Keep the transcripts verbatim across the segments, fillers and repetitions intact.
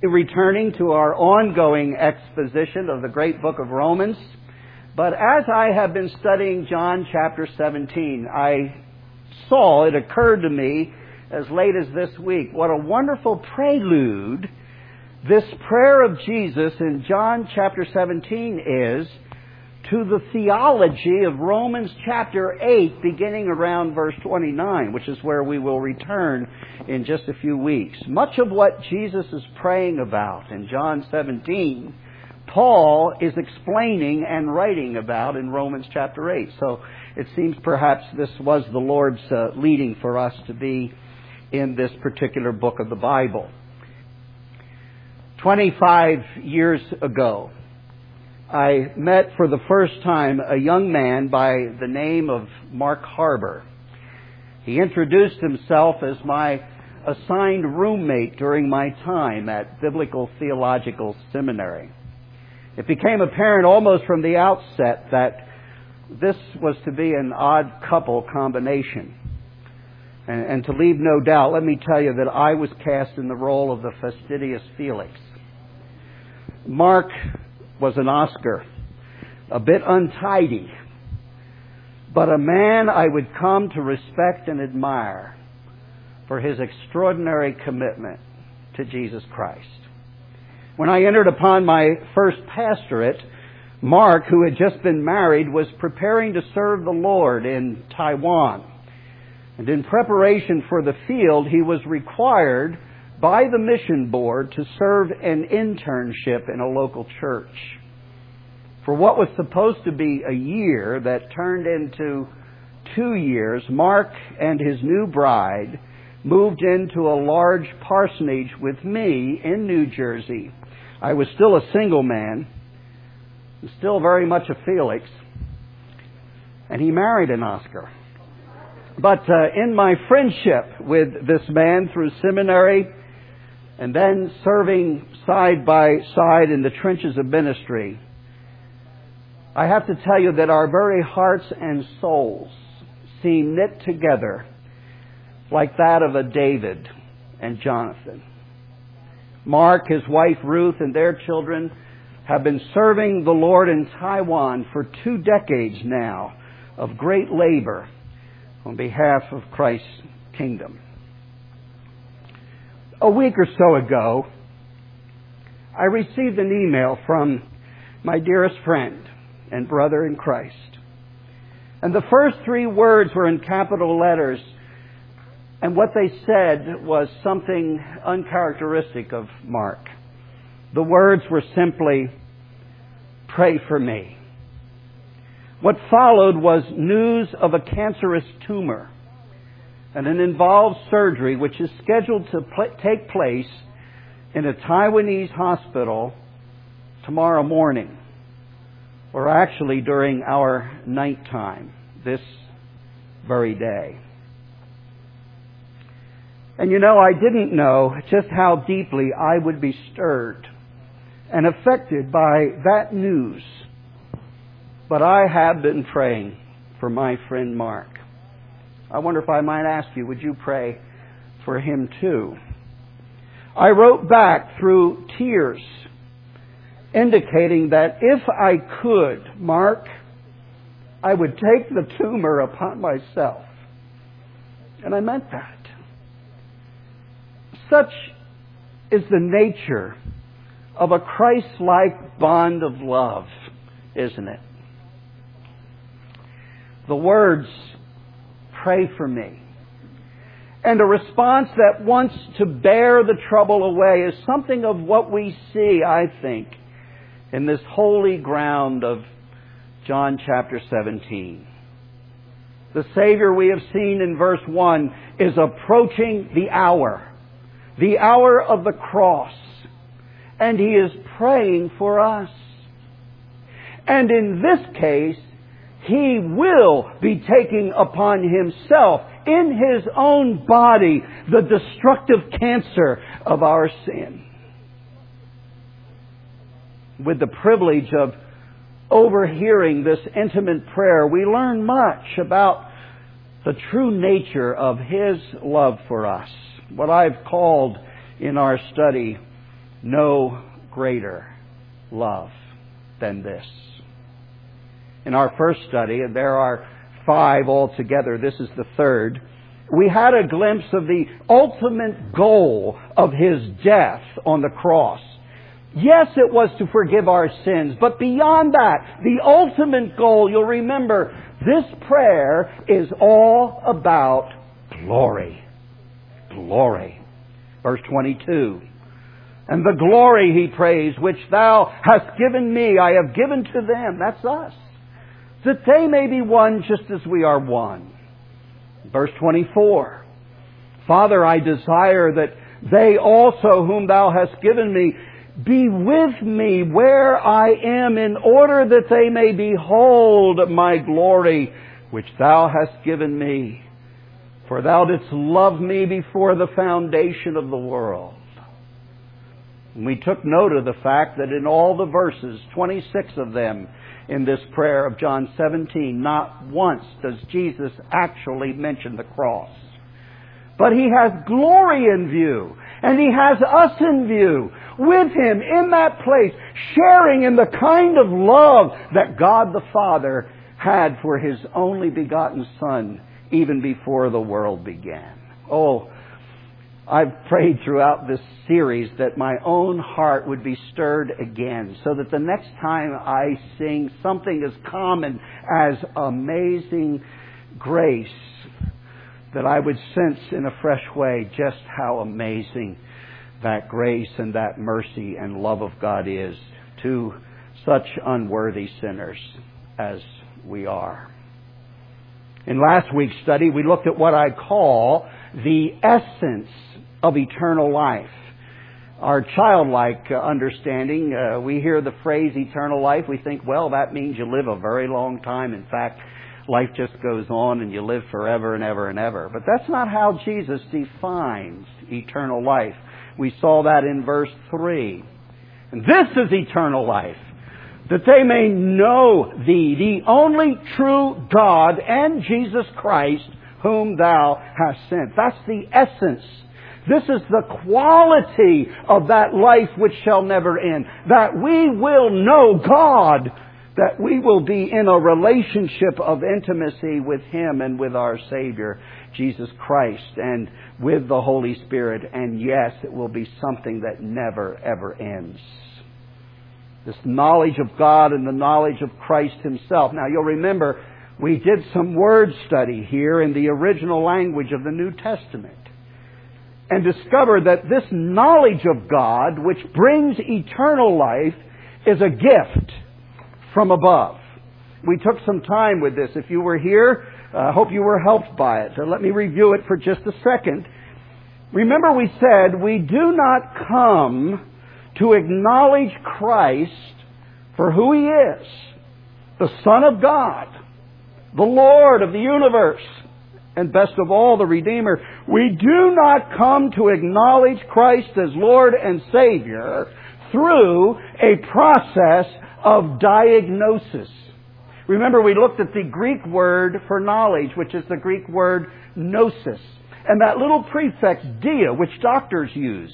returning to our ongoing exposition of the great book of Romans. But as I have been studying John chapter seventeen, I saw, it occurred to me as late as this week, what a wonderful prelude this prayer of Jesus in John chapter seventeen is to the theology of Romans chapter eight, beginning around verse twenty-nine, which is where we will return in just a few weeks. Much of what Jesus is praying about in John seventeen, Paul is explaining and writing about in Romans chapter eight. So it seems perhaps this was the Lord's uh, leading for us to be in this particular book of the Bible. twenty-five years ago, I met for the first time a young man by the name of Mark Harbour. He introduced himself as my assigned roommate during my time at Biblical Theological Seminary. It became apparent almost from the outset that this was to be an odd couple combination. And, and to leave no doubt, let me tell you that I was cast in the role of the fastidious Felix. Mark was an Oscar, a bit untidy, but a man I would come to respect and admire for his extraordinary commitment to Jesus Christ. When I entered upon my first pastorate, Mark, who had just been married, was preparing to serve the Lord in Taiwan. And in preparation for the field, he was required by the mission board to serve an internship in a local church. For what was supposed to be a year that turned into two years, Mark and his new bride moved into a large parsonage with me in New Jersey. I was still a single man, still very much a Felix, and he married an Oscar. But uh, in my friendship with this man through seminary, and then serving side by side in the trenches of ministry, I have to tell you that our very hearts and souls seem knit together like that of a David and Jonathan. Mark, his wife Ruth, and their children have been serving the Lord in Taiwan for two decades now of great labor on behalf of Christ's kingdom. A week or so ago, I received an email from my dearest friend and brother in Christ. And the first three words were in capital letters, and what they said was something uncharacteristic of Mark. The words were simply, "Pray for me." What followed was news of a cancerous tumor and an involved surgery which is scheduled to pl- take place in a Taiwanese hospital tomorrow morning, or actually during our nighttime this very day. And you know, I didn't know just how deeply I would be stirred and affected by that news. But I have been praying for my friend Mark. I wonder if I might ask you, would you pray for him too? I wrote back through tears, indicating that if I could, Mark, I would take the tumor upon myself. And I meant that. Such is the nature of a Christ-like bond of love, isn't it? The words, "Pray for me," and a response that wants to bear the trouble away is something of what we see, I think, in this holy ground of John chapter seventeen. The Savior we have seen in verse one is approaching the hour, the hour of the cross, and He is praying for us. And in this case, He will be taking upon Himself, in His own body, the destructive cancer of our sin. With the privilege of overhearing this intimate prayer, we learn much about the true nature of His love for us. What I've called in our study no greater love than this. In our first study, and there are five altogether, this is the third, we had a glimpse of the ultimate goal of His death on the cross. Yes, it was to forgive our sins, but beyond that, the ultimate goal, you'll remember, this prayer is all about glory. Glory. Verse twenty-two. And the glory, he prays, which thou hast given me, I have given to them. That's us. That they may be one just as we are one. Verse twenty-four. Father, I desire that they also whom thou hast given me be with me where I am, in order that they may behold my glory, which thou hast given me. For thou didst love me before the foundation of the world. And we took note of the fact that in all the verses, twenty-six of them in this prayer of John seventeen, not once does Jesus actually mention the cross. But He has glory in view. And He has us in view, with Him in that place, sharing in the kind of love that God the Father had for His only begotten Son, even before the world began. Oh, I've prayed throughout this series that my own heart would be stirred again, so that the next time I sing something as common as Amazing Grace, that I would sense in a fresh way just how amazing that grace and that mercy and love of God is to such unworthy sinners as we are. In last week's study, we looked at what I call the essence of eternal life. Our childlike uh, understanding, uh, we hear the phrase eternal life, we think, well, that means you live a very long time. In fact, life just goes on and you live forever and ever and ever. But that's not how Jesus defines eternal life. We saw that in verse three. And this is eternal life, that they may know Thee, the only true God, and Jesus Christ, whom Thou hast sent. That's the essence. This is the quality of that life which shall never end. That we will know God. That we will be in a relationship of intimacy with Him and with our Savior, Jesus Christ, and with the Holy Spirit. And yes, it will be something that never, ever ends. This knowledge of God and the knowledge of Christ Himself. Now, you'll remember, we did some word study here in the original language of the New Testament, and discovered that this knowledge of God, which brings eternal life, is a gift from above. We took some time with this. If you were here, I uh, hope you were helped by it. So let me review it for just a second. Remember, we said we do not come to acknowledge Christ for who He is, the Son of God, the Lord of the universe, and best of all, the Redeemer. We do not come to acknowledge Christ as Lord and Savior through a process of diagnosis. Remember, we looked at the Greek word for knowledge, which is the Greek word gnosis. And that little prefix, dia, which doctors use.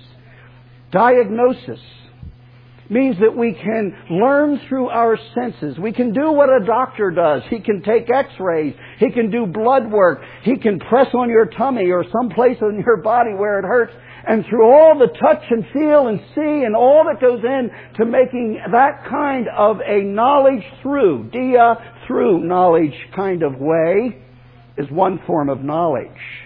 Diagnosis means that we can learn through our senses. We can do what a doctor does. He can take x-rays. He can do blood work. He can press on your tummy or someplace in your body where it hurts. And through all the touch and feel and see and all that goes in to making that kind of a knowledge through, dia, through knowledge kind of way, is one form of knowledge.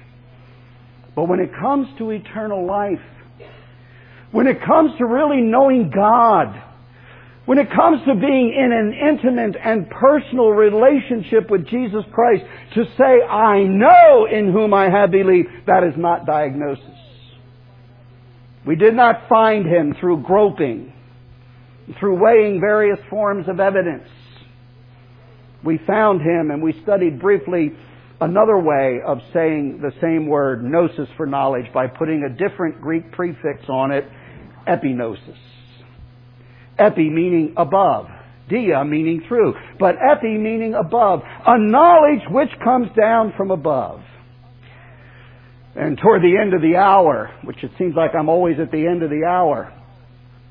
But when it comes to eternal life, when it comes to really knowing God, when it comes to being in an intimate and personal relationship with Jesus Christ, to say, I know in whom I have believed, that is not diagnosis. We did not find Him through groping, through weighing various forms of evidence. We found Him, and we studied briefly another way of saying the same word, gnosis, for knowledge, by putting a different Greek prefix on it, epignosis. Epi meaning above, dia meaning through, but epi meaning above, a knowledge which comes down from above. And toward the end of the hour, which it seems like I'm always at the end of the hour,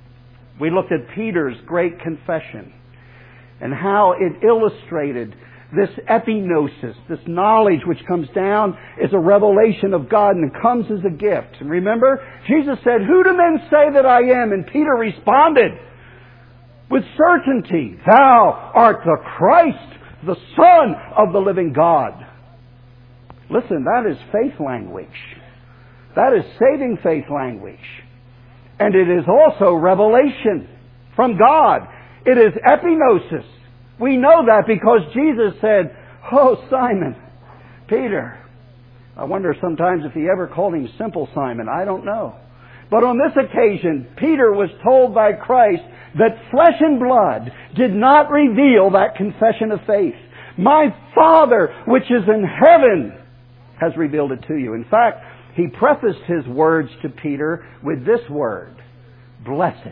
We looked at Peter's great confession and how it illustrated this epignosis, this knowledge which comes down as a revelation of God and comes as a gift. And remember, Jesus said, "Who do men say that I am?" And Peter responded with certainty, "Thou art the Christ, the Son of the living God." Listen, that is faith language. That is saving faith language. And it is also revelation from God. It is epignosis. We know that because Jesus said, "Oh, Simon, Peter." I wonder sometimes if he ever called him Simple Simon. I don't know. But on this occasion, Peter was told by Christ that flesh and blood did not reveal that confession of faith. "My Father, which is in heaven, has revealed it to you." In fact, he prefaced his words to Peter with this word, "Blessed.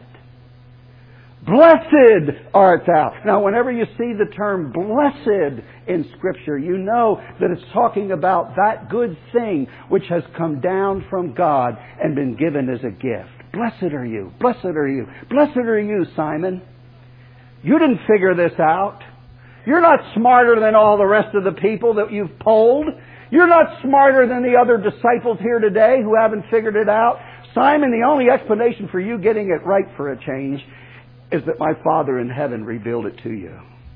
Blessed art thou." Now, whenever you see the term blessed in Scripture, you know that it's talking about that good thing which has come down from God and been given as a gift. Blessed are you. Blessed are you. Blessed are you, Simon. You didn't figure this out. You're not smarter than all the rest of the people that you've polled. You're not smarter than the other disciples here today who haven't figured it out. Simon, the only explanation for you getting it right for a change is that my Father in heaven revealed it to you.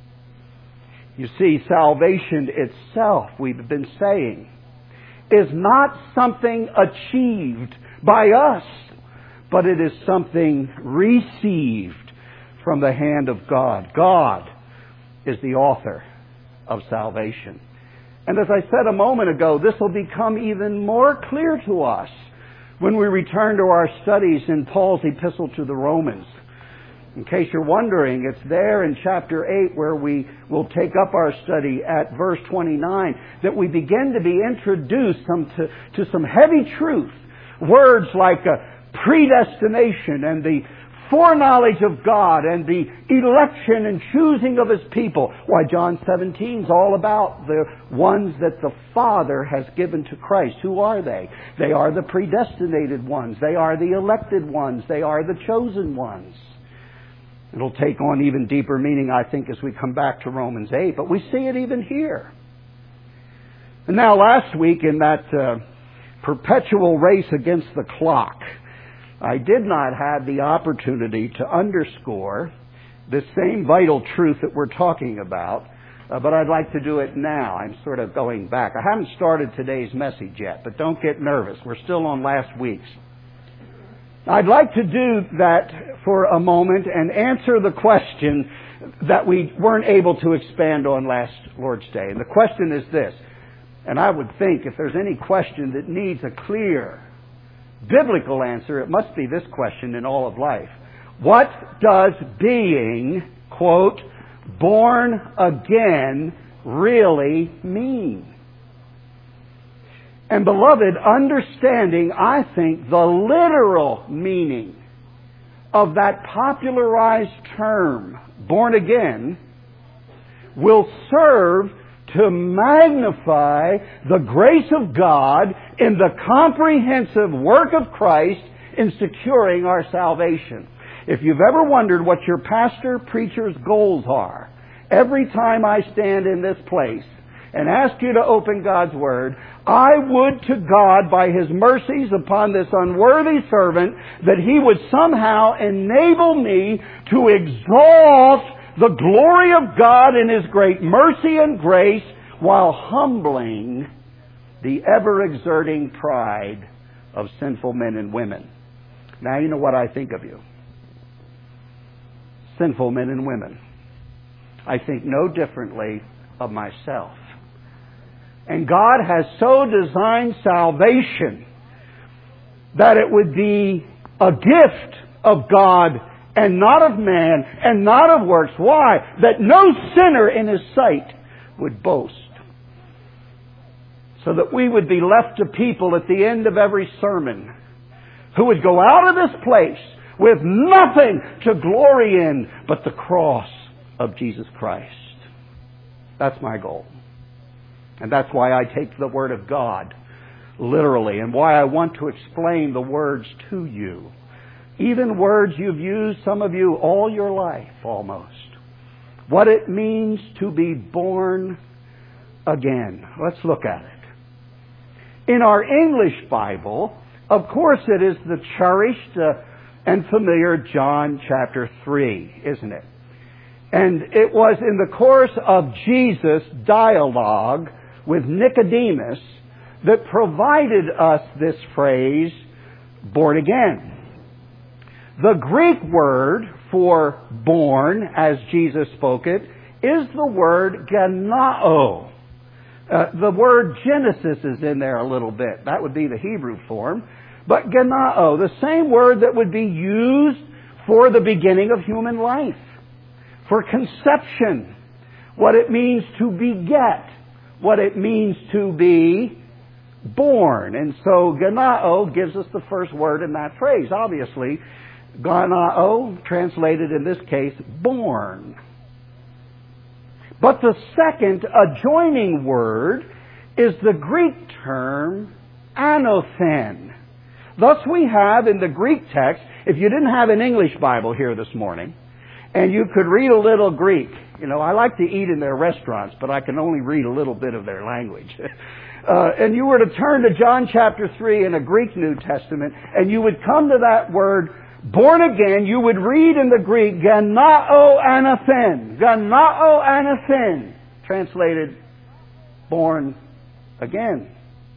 You see, salvation itself, we've been saying, is not something achieved by us, but it is something received from the hand of God. God is the author of salvation. And as I said a moment ago, this will become even more clear to us when we return to our studies in Paul's epistle to the Romans. In case you're wondering, it's there in chapter eight where we will take up our study at verse twenty-nine that we begin to be introduced some to, to some heavy truth. Words like uh, predestination and the foreknowledge of God and the election and choosing of His people. Why, John seventeen is all about the ones that the Father has given to Christ. Who are they? They are the predestinated ones. They are the elected ones. They are the chosen ones. It'll take on even deeper meaning, I think, as we come back to Romans eight. But we see it even here. And now last week in that uh, perpetual race against the clock, I did not have the opportunity to underscore this same vital truth that we're talking about, uh, but I'd like to do it now. I'm sort of going back. I haven't started today's message yet, but don't get nervous. We're still on last week's. I'd like to do that for a moment and answer the question that we weren't able to expand on last Lord's Day. And the question is this, and I would think if there's any question that needs a clear biblical answer, it must be this question in all of life. What does being, quote, born again really mean? And beloved, understanding, I think, the literal meaning of that popularized term, born again, will serve to magnify the grace of God in the comprehensive work of Christ in securing our salvation. If you've ever wondered what your pastor, preacher's goals are, every time I stand in this place and ask you to open God's Word, I would to God, by His mercies upon this unworthy servant, that He would somehow enable me to exalt the glory of God in His great mercy and grace while humbling the ever-exerting pride of sinful men and women. Now you know what I think of you. Sinful men and women. I think no differently of myself. And God has so designed salvation that it would be a gift of God and not of man and not of works. Why? That no sinner in His sight would boast. So that we would be left to people at the end of every sermon who would go out of this place with nothing to glory in but the cross of Jesus Christ. That's my goal. And that's why I take the Word of God literally, and why I want to explain the words to you even words you've used, some of you, all your life almost. What it means to be born again. Let's look at it. In our English Bible, of course it is the cherished uh, and familiar John chapter three, isn't it? And it was in the course of Jesus' dialogue with Nicodemus that provided us this phrase, born again. The Greek word for born, as Jesus spoke it, is the word genao. Uh, the word Genesis is in there a little bit. That would be the Hebrew form. But genao, the same word that would be used for the beginning of human life, for conception, what it means to beget, what it means to be born. And so genao gives us the first word in that phrase. Obviously, genao, translated in this case, born. But the second adjoining word is the Greek term anothen. Thus we have in the Greek text, if you didn't have an English Bible here this morning, and you could read a little Greek. You know, I like to eat in their restaurants, but I can only read a little bit of their language. uh, and you were to turn to John chapter three in a Greek New Testament, and you would come to that word, born again, you would read in the Greek, genao anothen. Genao anothen. Translated, born again.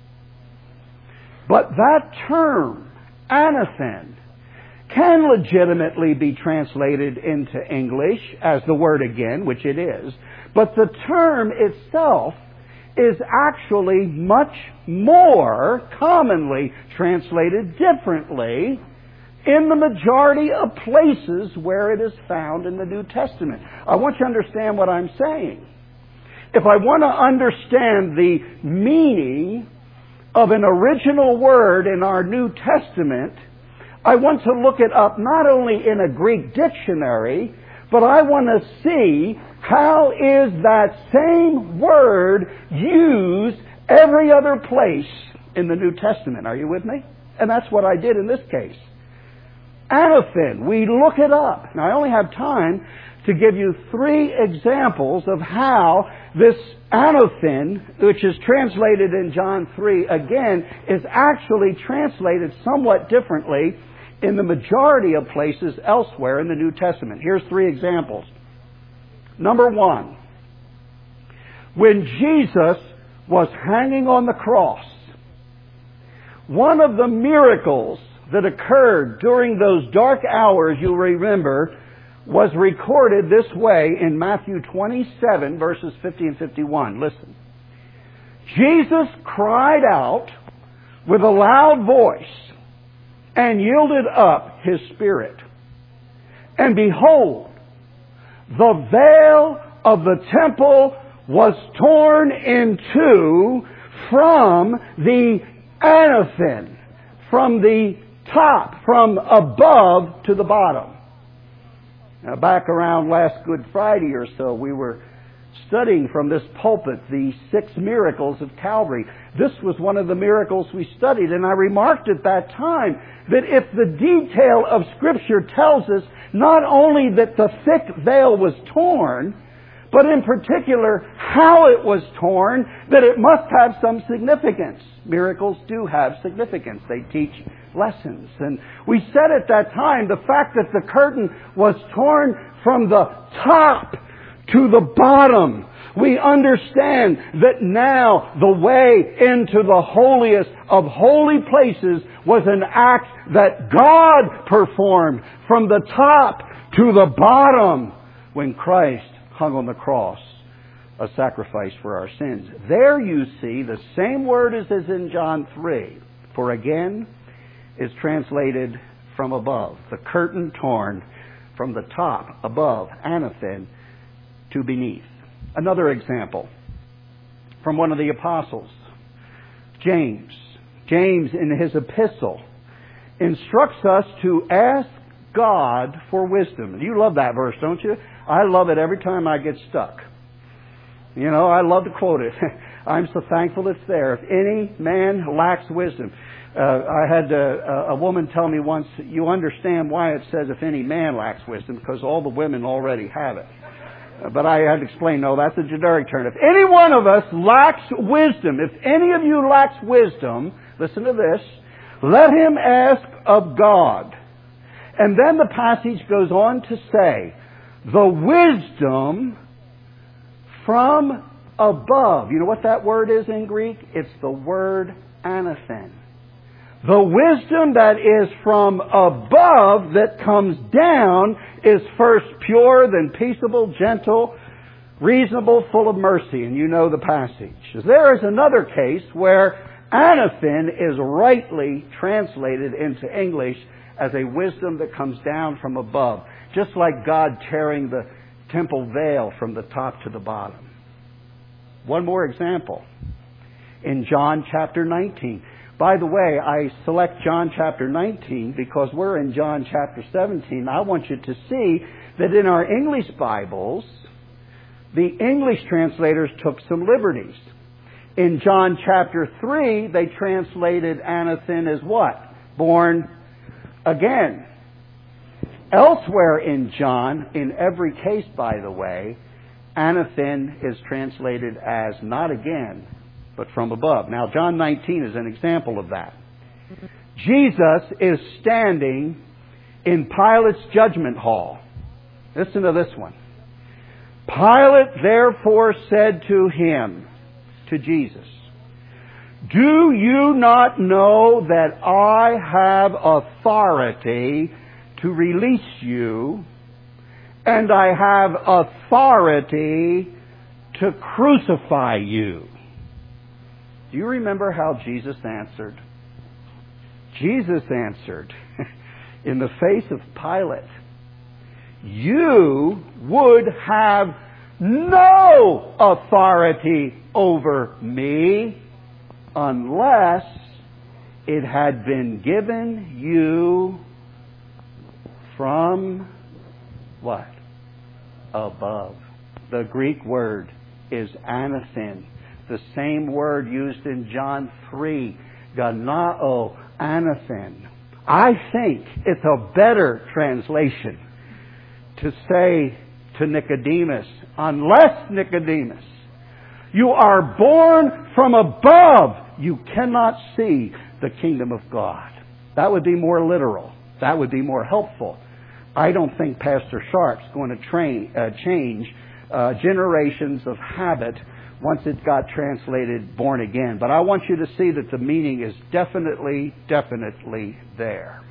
But that term, anothen, can legitimately be translated into English as the word again, which it is. But the term itself is actually much more commonly translated differently in the majority of places where it is found in the New Testament. I want you to understand what I'm saying. If I want to understand the meaning of an original word in our New Testament, I want to look it up not only in a Greek dictionary, but I want to see how is that same word used every other place in the New Testament. Are you with me? And that's what I did in this case. Anothen, we look it up. Now I only have time to give you three examples of how this anothen, which is translated in John three again, is actually translated somewhat differently in the majority of places elsewhere in the New Testament. Here's three examples. Number one, when Jesus was hanging on the cross, one of the miracles that occurred during those dark hours, you'll remember, was recorded this way in Matthew twenty-seven, verses fifty and fifty-one. Listen. Jesus cried out with a loud voice and yielded up his spirit. And behold, the veil of the temple was torn in two from the anothen, from the top, from above to the bottom. Now, back around last Good Friday or so, we were studying from this pulpit the six miracles of Calvary. This was one of the miracles we studied, and I remarked at that time that if the detail of Scripture tells us not only that the thick veil was torn, but in particular how it was torn, that it must have some significance. Miracles do have significance. They teach lessons. And we said at that time the fact that the curtain was torn from the top to the bottom, we understand that now the way into the holiest of holy places was an act that God performed from the top to the bottom when Christ hung on the cross, a sacrifice for our sins. There you see the same word as is in John three. For again is translated from above. The curtain torn from the top, above, anothen, to beneath. Another example from one of the apostles, James. James in his epistle instructs us to ask God for wisdom. You love that verse, don't you? I love it every time I get stuck. You know, I love to quote it. I'm so thankful it's there. If any man lacks wisdom. Uh, I had uh, a woman tell me once, you understand why it says if any man lacks wisdom, because all the women already have it. But I had to explain, no, that's a generic term. If any one of us lacks wisdom, if any of you lacks wisdom, listen to this, let him ask of God. And then the passage goes on to say, the wisdom from above. You know what that word is in Greek? It's the word anathen. The wisdom that is from above that comes down is first pure, then peaceable, gentle, reasonable, full of mercy. And you know the passage. There is another case where anathen is rightly translated into English as a wisdom that comes down from above. Just like God tearing the temple veil from the top to the bottom. One more example. In John chapter nineteen. By the way, I select John chapter nineteen because we're in John chapter seventeen. I want you to see that in our English Bibles, the English translators took some liberties. In John chapter three, they translated anathen as what? Born again. Elsewhere in John, in every case, by the way, anathen is translated as not again, but from above. Now, John nineteen is an example of that. Jesus is standing in Pilate's judgment hall. Listen to this one. Pilate therefore said to him, to Jesus, do you not know that I have authority to release you, and I have authority to crucify you? Do you remember how Jesus answered? Jesus answered in the face of Pilate, you would have no authority over me unless it had been given you from what? Above. The Greek word is anathen. The same word used in John three, ganao, anathen. I think it's a better translation to say to Nicodemus, unless, Nicodemus, you are born from above, you cannot see the kingdom of God. That would be more literal. That would be more helpful. I don't think Pastor Sharp's going to train, uh, change uh, generations of habit once it got translated born again. But I want you to see that the meaning is definitely, definitely there.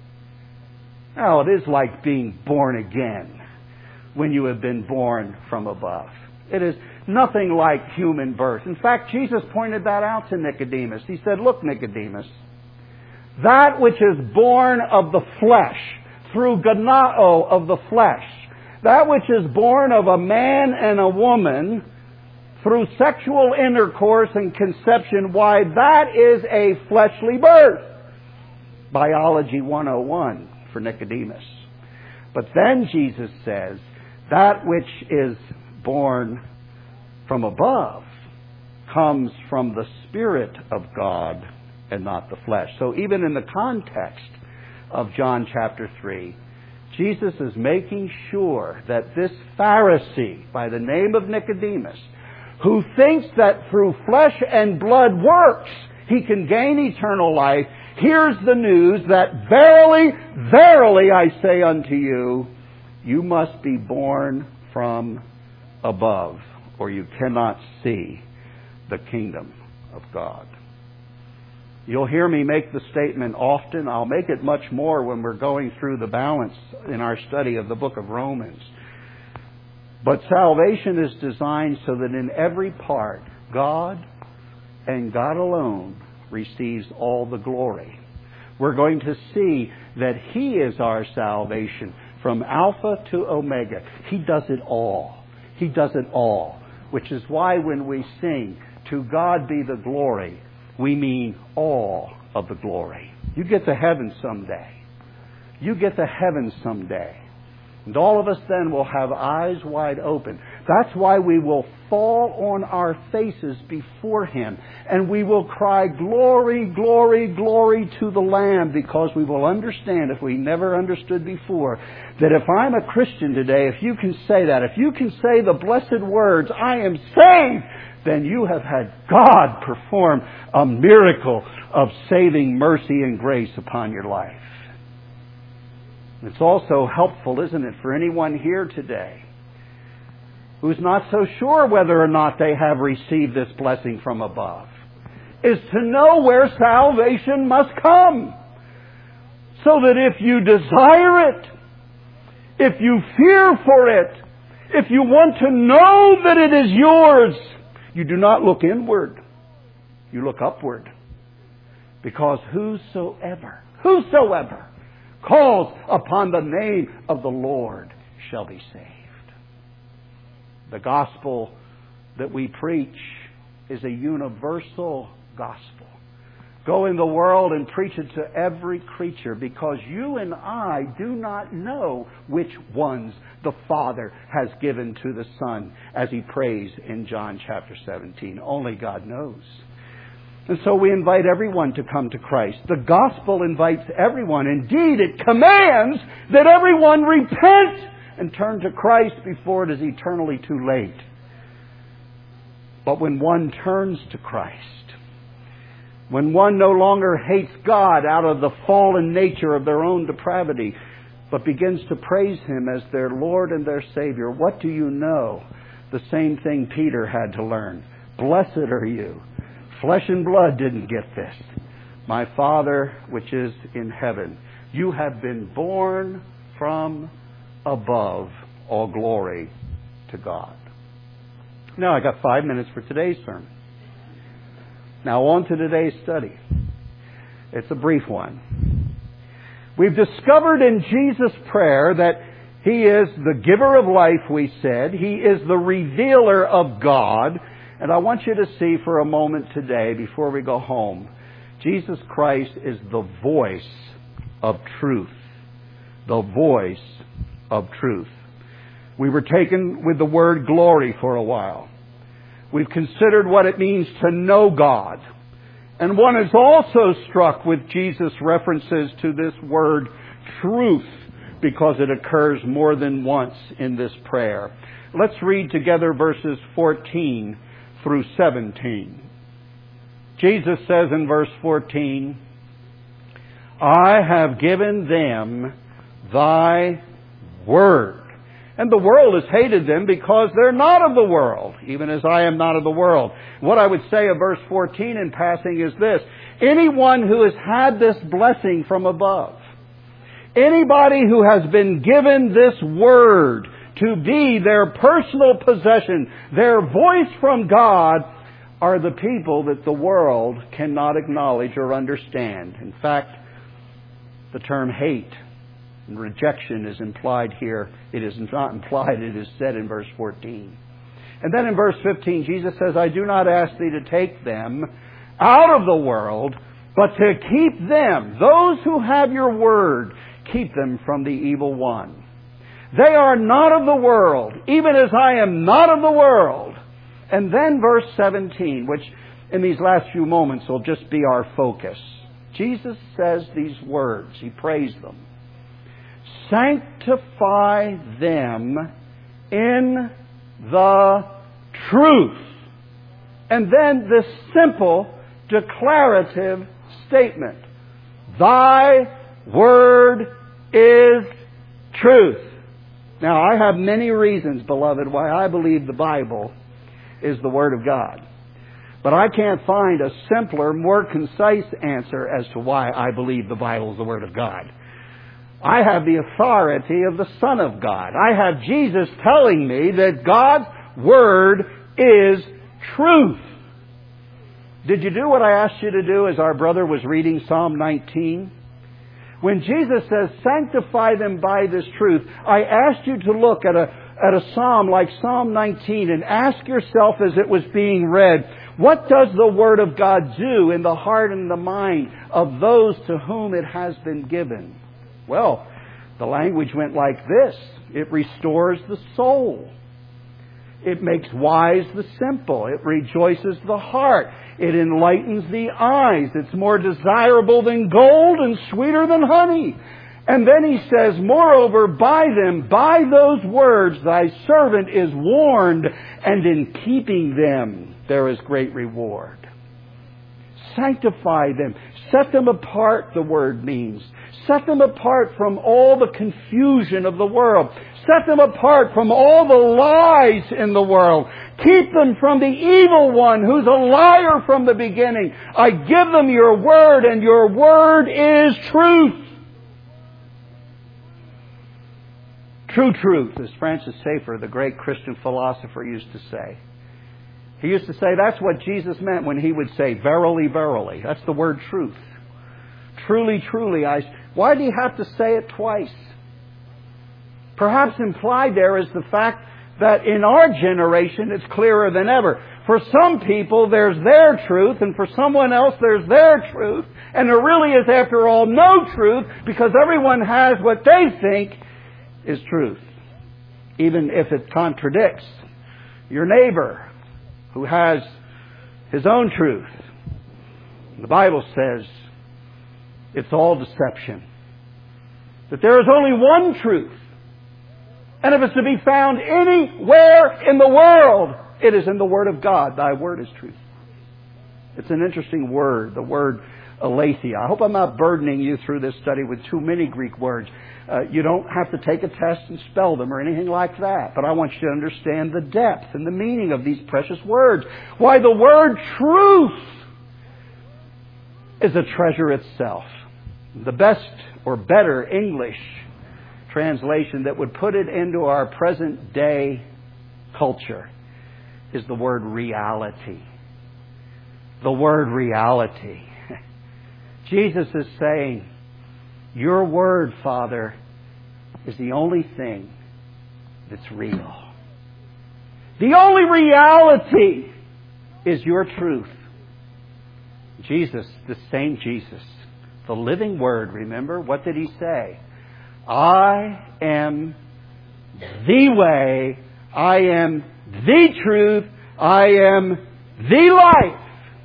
Now, it is like being born again when you have been born from above. It is nothing like human birth. In fact, Jesus pointed that out to Nicodemus. He said, look, Nicodemus, that which is born of the flesh, through ganao of the flesh, that which is born of a man and a woman, through sexual intercourse and conception, why, that is a fleshly birth. Biology one oh one for Nicodemus. But then Jesus says, that which is born from above comes from the Spirit of God and not the flesh. So even in the context of John chapter three, Jesus is making sure that this Pharisee by the name of Nicodemus, who thinks that through flesh and blood works he can gain eternal life, hears the news that verily, verily I say unto you, you must be born from above, or you cannot see the kingdom of God. You'll hear me make the statement often. I'll make it much more when we're going through the balance in our study of the book of Romans. But salvation is designed so that in every part, God and God alone receives all the glory. We're going to see that He is our salvation from Alpha to Omega. He does it all. He does it all. Which is why when we sing, to God be the glory, we mean all of the glory. You get to heaven someday. You get to heaven someday. And all of us then will have eyes wide open. That's why we will fall on our faces before Him. And we will cry, glory, glory, glory to the Lamb, because we will understand, if we never understood before, that if I'm a Christian today, if you can say that, if you can say the blessed words, I am saved, then you have had God perform a miracle of saving mercy and grace upon your life. It's also helpful, isn't it, for anyone here today who's not so sure whether or not they have received this blessing from above, is to know where salvation must come. So that if you desire it, if you fear for it, if you want to know that it is yours, you do not look inward. You look upward. Because whosoever, whosoever calls upon the name of the Lord shall be saved. The gospel that we preach is a universal gospel. Go in the world and preach it to every creature, because you and I do not know which ones the Father has given to the Son, as He prays in John chapter seventeen. Only God knows. And so we invite everyone to come to Christ. The gospel invites everyone. Indeed, it commands that everyone repent and turn to Christ before it is eternally too late. But when one turns to Christ, when one no longer hates God out of the fallen nature of their own depravity, but begins to praise Him as their Lord and their Savior, what do you know? The same thing Peter had to learn. Blessed are you. Flesh and blood didn't get this. My Father, which is in heaven. You have been born from above. All glory to God. Now I got five minutes for today's sermon. Now on to today's study. It's a brief one. We've discovered in Jesus' prayer that He is the giver of life, we said. He is the revealer of God. And I want you to see for a moment today, before we go home, Jesus Christ is the voice of truth. The voice of truth. We were taken with the word glory for a while. We've considered what it means to know God. And one is also struck with Jesus' references to this word truth, because it occurs more than once in this prayer. Let's read together verses fourteen through seventeen. Jesus says in verse fourteen, I have given them thy word. And the world has hated them because they're not of the world, even as I am not of the world. What I would say of verse fourteen in passing is this. Anyone who has had this blessing from above, anybody who has been given this word to be their personal possession, their voice from God, are the people that the world cannot acknowledge or understand. In fact, the term hate and rejection is implied here. It is not implied, it is said in verse fourteen. And then in verse fifteen, Jesus says, I do not ask thee to take them out of the world, but to keep them, those who have your word, keep them from the evil one. They are not of the world, even as I am not of the world. And then verse seventeen, which in these last few moments will just be our focus. Jesus says these words. He prays them. Sanctify them in the truth. And then this simple declarative statement. Thy word is truth. Now, I have many reasons, beloved, why I believe the Bible is the Word of God. But I can't find a simpler, more concise answer as to why I believe the Bible is the Word of God. I have the authority of the Son of God. I have Jesus telling me that God's Word is truth. Did you do what I asked you to do as our brother was reading Psalm nineteen? When Jesus says, sanctify them by this truth, I asked you to look at a, at a psalm like Psalm nineteen and ask yourself as it was being read, what does the Word of God do in the heart and the mind of those to whom it has been given? Well, the language went like this. It restores the soul. It makes wise the simple. It rejoices the heart. It enlightens the eyes. It's more desirable than gold and sweeter than honey. And then he says, moreover, by them, by those words, thy servant is warned, and in keeping them there is great reward. Sanctify them. Set them apart, the word means. Set them apart from all the confusion of the world. Set them apart from all the lies in the world. Keep them from the evil one who's a liar from the beginning. I give them your word, and your word is truth. True truth, as Francis Schaeffer, the great Christian philosopher, used to say. He used to say that's what Jesus meant when he would say, verily, verily. That's the word truth. Truly, truly. I. Why do you have to say it twice? Perhaps implied there is the fact that in our generation it's clearer than ever. For some people there's their truth, and for someone else there's their truth. And there really is, after all, no truth, because everyone has what they think is truth, even if it contradicts your neighbor who has his own truth. The Bible says it's all deception. That there is only one truth. And if it's to be found anywhere in the world, it is in the Word of God. Thy word is truth. It's an interesting word, the word aletheia. I hope I'm not burdening you through this study with too many Greek words. Uh, you don't have to take a test and spell them or anything like that. But I want you to understand the depth and the meaning of these precious words. Why, the word truth is a treasure itself. The best or better English translation that would put it into our present day culture is the word reality. The word reality. Jesus is saying, your word, Father, is the only thing that's real. The only reality is your truth. Jesus, the same Jesus, the living Word, remember? What did He say? I am the way, I am the truth, I am the life.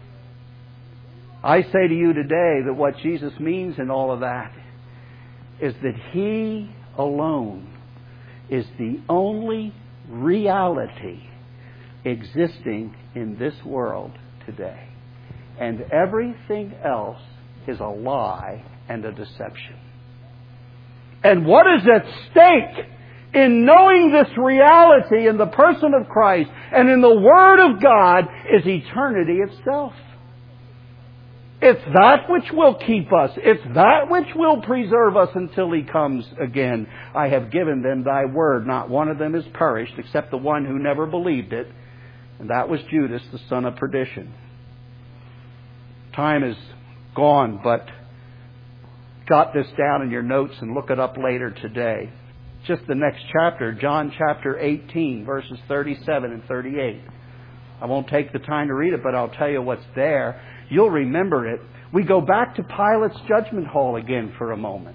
I say to you today that what Jesus means in all of that is that He alone is the only reality existing in this world today. And everything else is a lie and a deception. And what is at stake in knowing this reality in the person of Christ and in the Word of God is eternity itself. It's that which will keep us. It's that which will preserve us until He comes again. I have given them thy word. Not one of them is perished except the one who never believed it. And that was Judas, the son of perdition. Time is gone, but jot this down in your notes and look it up later today. Just the next chapter, John chapter eighteen, verses thirty-seven and thirty-eight. I won't take the time to read it, but I'll tell you what's there. You'll remember it. We go back to Pilate's judgment hall again for a moment.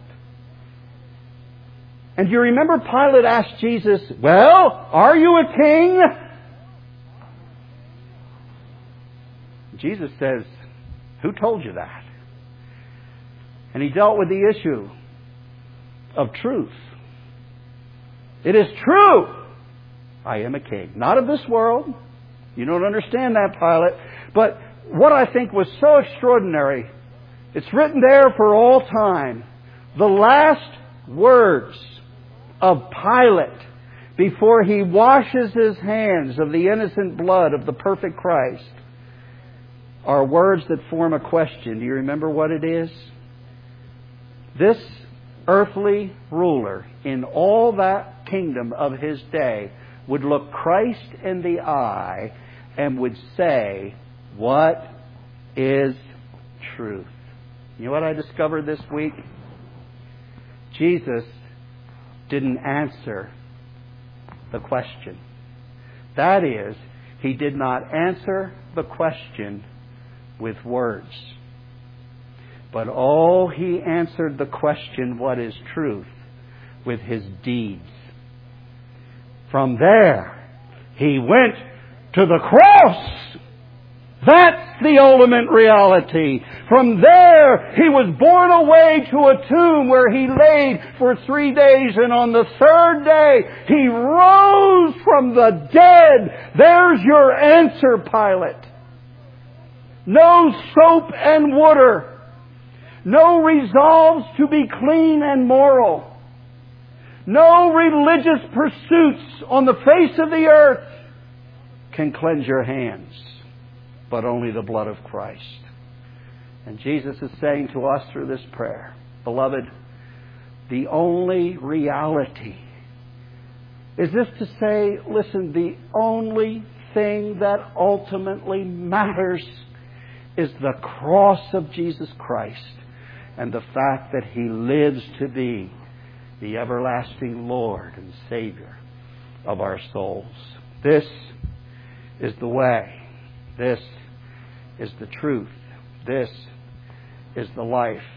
And you remember Pilate asked Jesus, well, are you a king? Jesus says, who told you that? And he dealt with the issue of truth. It is true. I am a king. Not of this world. You don't understand that, Pilate. But what I think was so extraordinary, it's written there for all time. The last words of Pilate before he washes his hands of the innocent blood of the perfect Christ are words that form a question. Do you remember what it is? This earthly ruler in all that kingdom of his day would look Christ in the eye and would say, what is truth? You know what I discovered this week? Jesus didn't answer the question. That is, He did not answer the question with words. But oh, He answered the question, what is truth, with His deeds. From there, He went to the cross. That's the ultimate reality. From there, He was borne away to a tomb where He laid for three days, and on the third day, He rose from the dead. There's your answer, Pilate. No soap and water. No resolves to be clean and moral. No religious pursuits on the face of the earth can cleanse your hands, but only the blood of Christ. And Jesus is saying to us through this prayer, beloved, the only reality is this to say, listen, the only thing that ultimately matters is the cross of Jesus Christ and the fact that He lives to be the everlasting Lord and Savior of our souls. This is the way. This is the truth. This is the life.